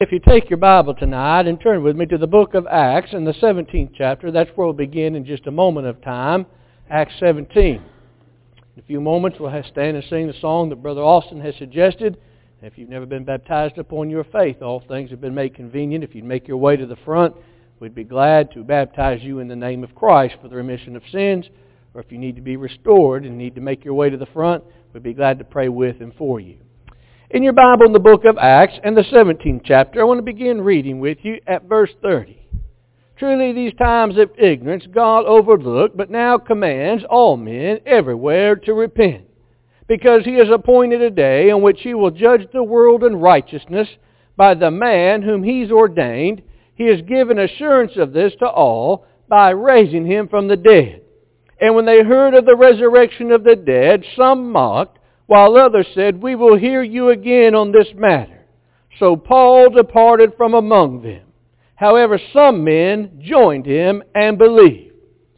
If you take your Bible tonight and turn with me to the book of Acts in the 17th chapter, that's where we'll begin in just a moment of time, Acts 17. In a few moments we'll stand and sing the song that Brother Austin has suggested. If you've never been baptized upon your faith, all things have been made convenient. If you'd make your way to the front, we'd be glad to baptize you in the name of Christ for the remission of sins. Or if you need to be restored and need to make your way to the front, we'd be glad to pray with and for you. In your Bible, in the book of Acts, and the 17th chapter, I want to begin reading with you at verse 30. Truly these times of ignorance God overlooked, but now commands all men everywhere to repent, because He has appointed a day on which He will judge the world in righteousness by the man whom He's ordained. He has given assurance of this to all by raising Him from the dead. And when they heard of the resurrection of the dead, some mocked, while others said, "We will hear you again on this matter." So Paul departed from among them. However, some men joined him and believed.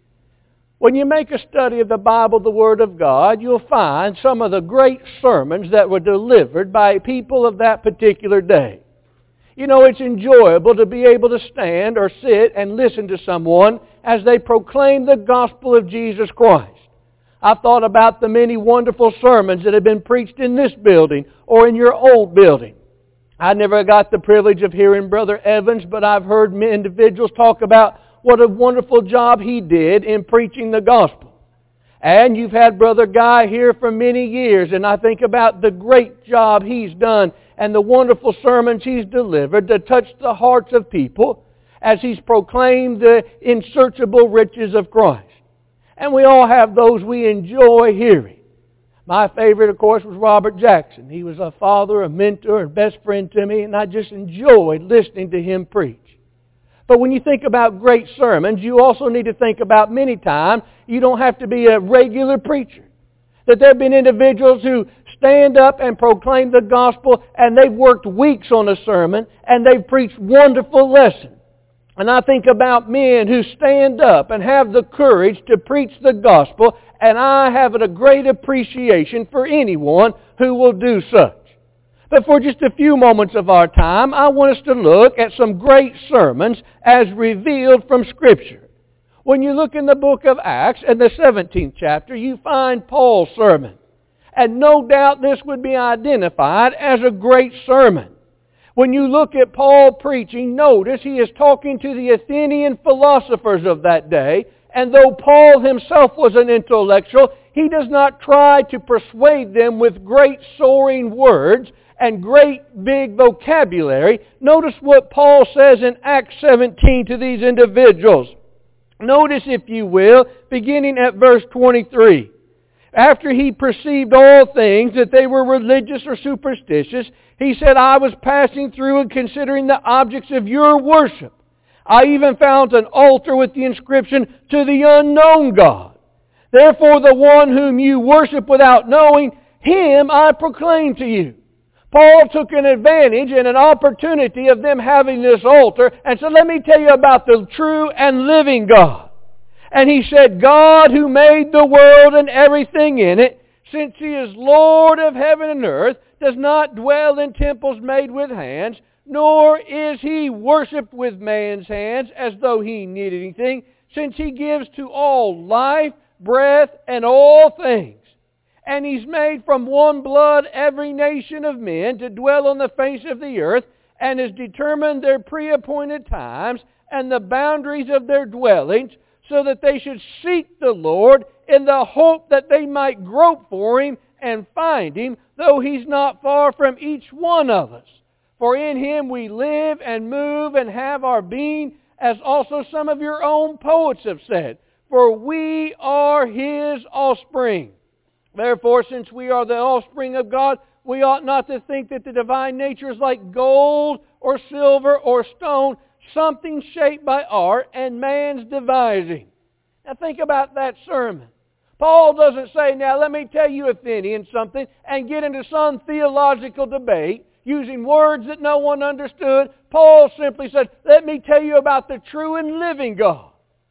When you make a study of the Bible, the Word of God, you'll find some of the great sermons that were delivered by people of that particular day. You know, it's enjoyable to be able to stand or sit and listen to someone as they proclaim the gospel of Jesus Christ. I've thought about the many wonderful sermons that have been preached in this building or in your old building. I never got the privilege of hearing Brother Evans, but I've heard individuals talk about what a wonderful job he did in preaching the gospel. And you've had Brother Guy here for many years, and I think about the great job he's done and the wonderful sermons he's delivered to touch the hearts of people as he's proclaimed the unsearchable riches of Christ. And we all have those we enjoy hearing. My favorite, of course, was Robert Jackson. He was a father, a mentor, and best friend to me, and I just enjoyed listening to him preach. But when you think about great sermons, you also need to think about many times you don't have to be a regular preacher. That there have been individuals who stand up and proclaim the gospel, and they've worked weeks on a sermon, and they've preached wonderful lessons. And I think about men who stand up and have the courage to preach the gospel, and I have a great appreciation for anyone who will do such. But for just a few moments of our time, I want us to look at some great sermons as revealed from Scripture. When you look in the book of Acts, in the 17th chapter, you find Paul's sermon. And no doubt this would be identified as a great sermon. When you look at Paul preaching, notice he is talking to the Athenian philosophers of that day. And though Paul himself was an intellectual, he does not try to persuade them with great soaring words and great big vocabulary. Notice what Paul says in Acts 17 to these individuals. Notice, if you will, beginning at verse 23. After he perceived all things, that they were religious or superstitious, he said, "I was passing through and considering the objects of your worship. I even found an altar with the inscription, 'To the unknown God.' Therefore the one whom you worship without knowing, Him I proclaim to you." Paul took an advantage and an opportunity of them having this altar and said, "Let me tell you about the true and living God." And he said, "God who made the world and everything in it, since He is Lord of heaven and earth, does not dwell in temples made with hands, nor is He worshipped with man's hands as though He needed anything, since He gives to all life, breath, and all things. And He's made from one blood every nation of men to dwell on the face of the earth, and has determined their pre-appointed times and the boundaries of their dwellings, so that they should seek the Lord in the hope that they might grope for Him and find Him, though He's not far from each one of us. For in Him we live and move and have our being, as also some of your own poets have said, for we are His offspring. Therefore, since we are the offspring of God, we ought not to think that the divine nature is like gold or silver or stone, something shaped by art and man's devising." Now think about that sermon. Paul doesn't say, "Now let me tell you, Athenians, something," and get into some theological debate using words that no one understood. Paul simply said, "Let me tell you about the true and living God."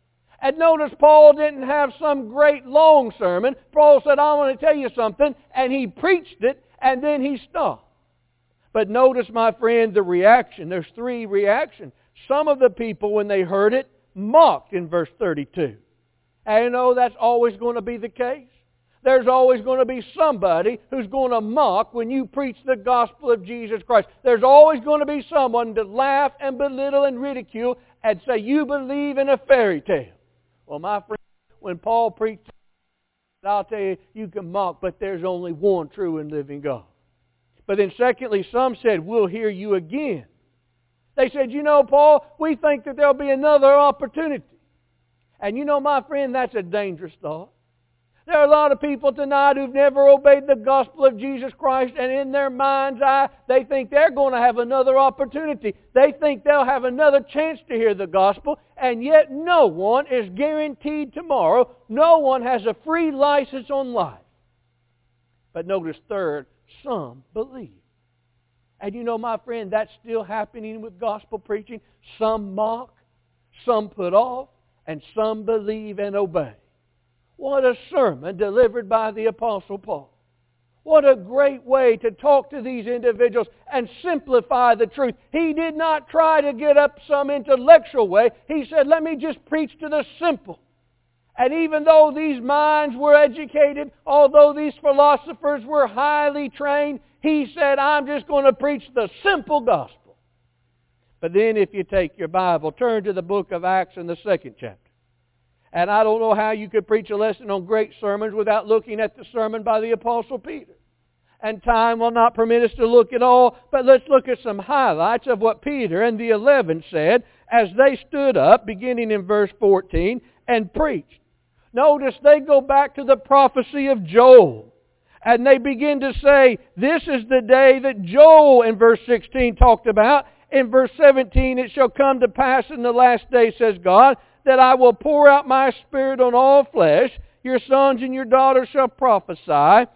And notice Paul didn't have some great long sermon. Paul said, "I want to tell you something," and he preached it, and then he stopped. But notice, my friend, the reaction. There's three reactions. Some of the people, when they heard it, mocked in verse 32. And you know that's always going to be the case. There's always going to be somebody who's going to mock when you preach the gospel of Jesus Christ. There's always going to be someone to laugh and belittle and ridicule and say, you believe in a fairy tale. Well, my friend, when Paul preached, I'll tell you, you can mock, but there's only one true and living God. But then secondly, some said, we'll hear you again. They said, you know, Paul, we think that there'll be another opportunity. And you know, my friend, that's a dangerous thought. There are a lot of people tonight who've never obeyed the gospel of Jesus Christ, and in their mind's eye, they think they're going to have another opportunity. They think they'll have another chance to hear the gospel, and yet no one is guaranteed tomorrow. No one has a free license on life. But notice third, some believe. And you know, my friend, that's still happening with gospel preaching. Some mock, some put off, and some believe and obey. What a sermon delivered by the Apostle Paul. What a great way to talk to these individuals and simplify the truth. He did not try to get up some intellectual way. He said, let me just preach to the simple. And even though these minds were educated, although these philosophers were highly trained, he said, I'm just going to preach the simple gospel. But then if you take your Bible, turn to the book of Acts in the 2nd chapter. And I don't know how you could preach a lesson on great sermons without looking at the sermon by the Apostle Peter. And time will not permit us to look at all, but let's look at some highlights of what Peter and the 11 said as they stood up, beginning in verse 14, and preached. Notice they go back to the prophecy of Joel. And they begin to say, this is the day that Joel in verse 16 talked about. In verse 17, it shall come to pass in the last day, says God, that I will pour out my Spirit on all flesh. Your sons and your daughters shall prophesy.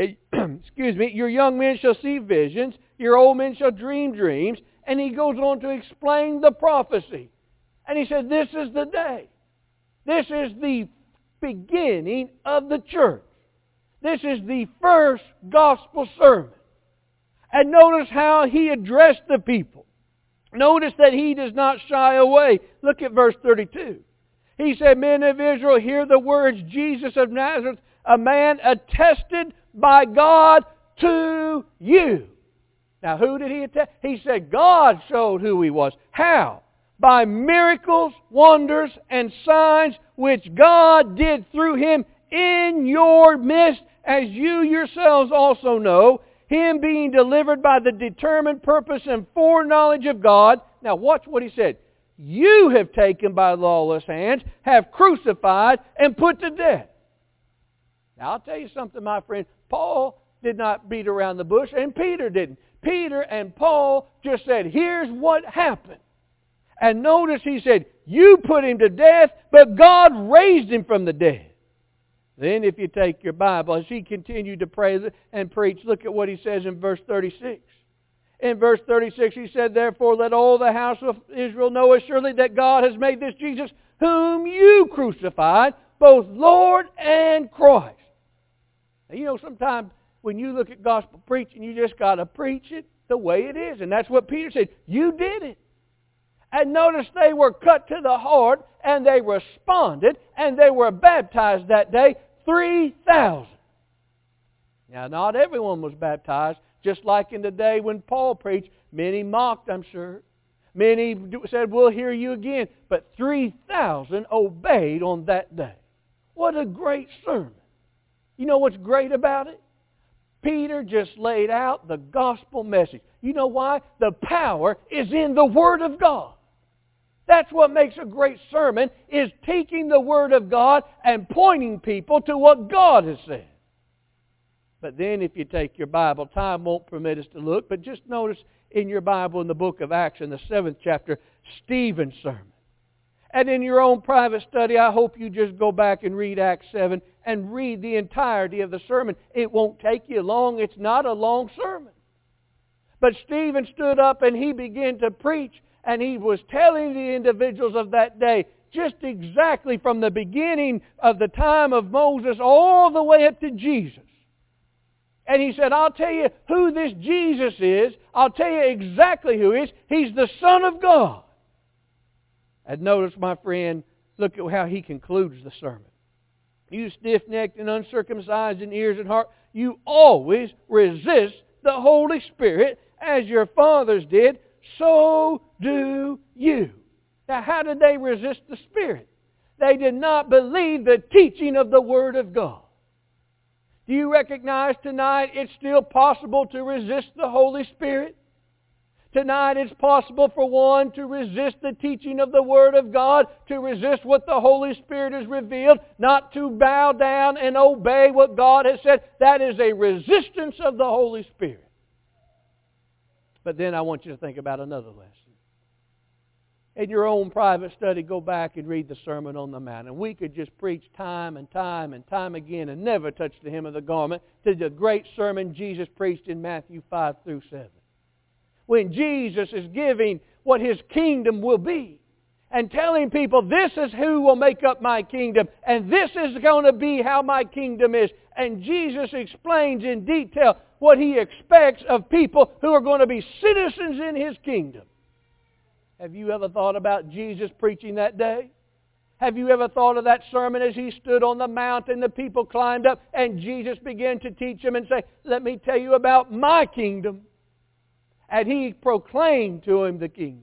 Your young men shall see visions. Your old men shall dream dreams. And he goes on to explain the prophecy. And he said, this is the day. This is the beginning of the church. This is the first gospel sermon. And notice how he addressed the people. Notice that he does not shy away. Look at verse 32. He said, men of Israel, hear the words, Jesus of Nazareth, a man attested by God to you. Now, who did he attest? He said God showed who he was. How? By miracles, wonders, and signs which God did through him in your midst, as you yourselves also know, him being delivered by the determined purpose and foreknowledge of God. Now watch what he said. You have taken by lawless hands, have crucified and put to death. Now I'll tell you something, my friend. Paul did not beat around the bush, and Peter didn't. Peter and Paul just said, here's what happened. And notice he said, you put him to death, but God raised him from the dead. Then if you take your Bible, as he continued to pray and preach, look at what he says in verse 36. In verse 36 he said, therefore let all the house of Israel know assuredly that God has made this Jesus, whom you crucified, both Lord and Christ. Now, you know, sometimes when you look at gospel preaching, you just got to preach it the way it is. And that's what Peter said. You did it. And notice they were cut to the heart, and they responded, and they were baptized that day, 3,000. Now, not everyone was baptized, just like in the day when Paul preached. Many mocked, I'm sure. Many said, we'll hear you again. But 3,000 obeyed on that day. What a great sermon. You know what's great about it? Peter just laid out the gospel message. You know why? The power is in the Word of God. That's what makes a great sermon, is taking the Word of God and pointing people to what God has said. But then if you take your Bible, time won't permit us to look, but just notice in your Bible in the book of Acts in the 7th chapter, Stephen's sermon. And in your own private study, I hope you just go back and read Acts 7 and read the entirety of the sermon. It won't take you long. It's not a long sermon. But Stephen stood up and he began to preach, and he was telling the individuals of that day just exactly from the beginning of the time of Moses all the way up to Jesus. And he said, I'll tell you who this Jesus is. I'll tell you exactly who he is. He's the Son of God. And notice, my friend, look at how he concludes the sermon. You stiff-necked and uncircumcised in ears and heart, you always resist the Holy Spirit as your fathers did, so do you. Now, how did they resist the Spirit? They did not believe the teaching of the Word of God. Do you recognize tonight it's still possible to resist the Holy Spirit? Tonight it's possible for one to resist the teaching of the Word of God, to resist what the Holy Spirit has revealed, not to bow down and obey what God has said. That is a resistance of the Holy Spirit. But then I want you to think about another lesson. In your own private study, go back and read the Sermon on the Mount. And we could just preach time and time and time again and never touch the hem of the garment to the great sermon Jesus preached in Matthew 5 through 7. When Jesus is giving what His kingdom will be and telling people, this is who will make up my kingdom and this is going to be how my kingdom is. And Jesus explains in detail what He expects of people who are going to be citizens in His kingdom. Have you ever thought about Jesus preaching that day? Have you ever thought of that sermon as He stood on the mount and the people climbed up and Jesus began to teach them and say, let me tell you about my kingdom. And He proclaimed to him the kingdom.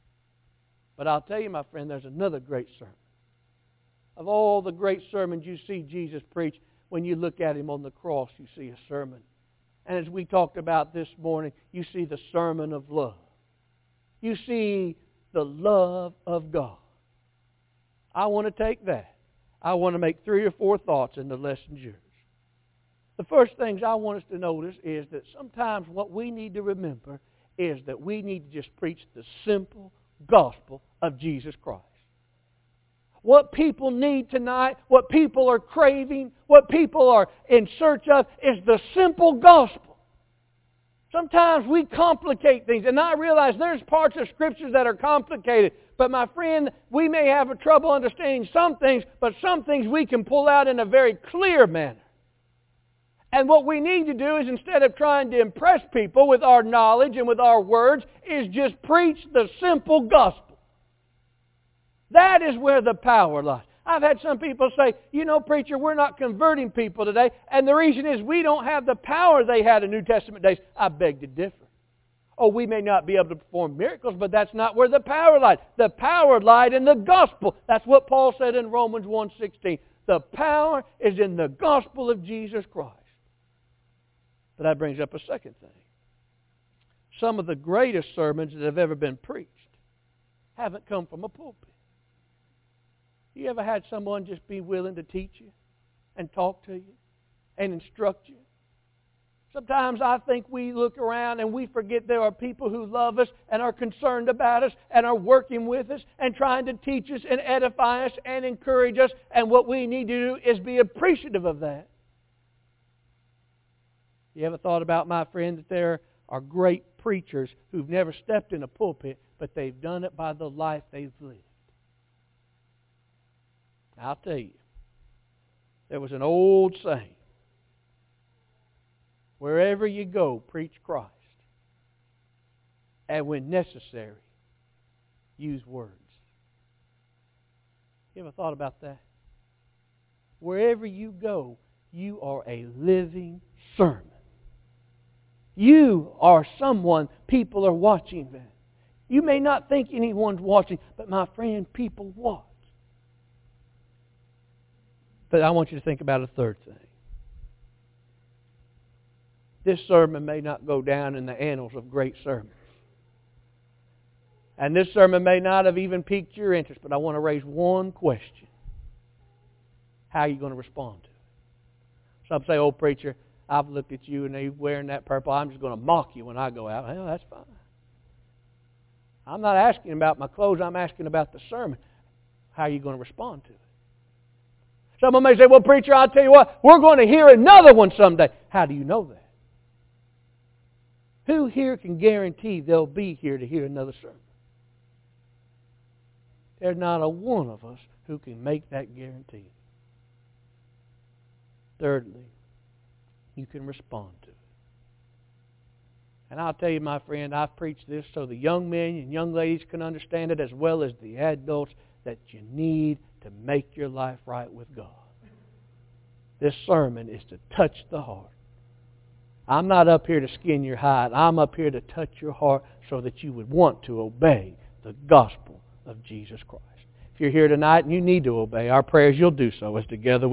But I'll tell you, my friend, there's another great sermon. Of all the great sermons you see Jesus preach, when you look at Him on the cross, you see a sermon. And as we talked about this morning, you see the sermon of love. You see the love of God. I want to take that. I want to make 3 or 4 thoughts, and the lesson's yours. The first things I want us to notice is that sometimes what we need to remember is that we need to just preach the simple gospel of Jesus Christ. What people need tonight, what people are craving, what people are in search of is the simple gospel. Sometimes we complicate things, and I realize there's parts of Scriptures that are complicated. But my friend, we may have a trouble understanding some things, but some things we can pull out in a very clear manner. And what we need to do is, instead of trying to impress people with our knowledge and with our words, is just preach the simple gospel. That is where the power lies. I've had some people say, you know, preacher, we're not converting people today. And the reason is we don't have the power they had in New Testament days. I beg to differ. Oh, we may not be able to perform miracles, but that's not where the power lied. The power lied in the gospel. That's what Paul said in Romans 1:16. The power is in the gospel of Jesus Christ. But that brings up a second thing. Some of the greatest sermons that have ever been preached haven't come from a pulpit. You ever had someone just be willing to teach you and talk to you and instruct you? Sometimes I think we look around and we forget there are people who love us and are concerned about us and are working with us and trying to teach us and edify us and encourage us. And what we need to do is be appreciative of that. You ever thought about, my friend, that there are great preachers who've never stepped in a pulpit, but they've done it by the life they've lived? I'll tell you, there was an old saying, wherever you go, preach Christ. And when necessary, use words. You ever thought about that? Wherever you go, you are a living sermon. You are someone people are watching that. You may not think anyone's watching, but my friend, people watch. But I want you to think about a third thing. This sermon may not go down in the annals of great sermons. And this sermon may not have even piqued your interest, but I want to raise one question. How are you going to respond to it? Some say, oh, preacher, I've looked at you and you're wearing that purple. I'm just going to mock you when I go out. Well, that's fine. I'm not asking about my clothes. I'm asking about the sermon. How are you going to respond to it? Someone may say, well, preacher, I'll tell you what, we're going to hear another one someday. How do you know that? Who here can guarantee they'll be here to hear another sermon? There's not a one of us who can make that guarantee. Thirdly, you can respond to it. And I'll tell you, my friend, I've preached this so the young men and young ladies can understand it as well as the adults, that you need to make your life right with God. This sermon is to touch the heart. I'm not up here to skin your hide. I'm up here to touch your heart so that you would want to obey the gospel of Jesus Christ. If you're here tonight and you need to obey, our prayers you'll do so as together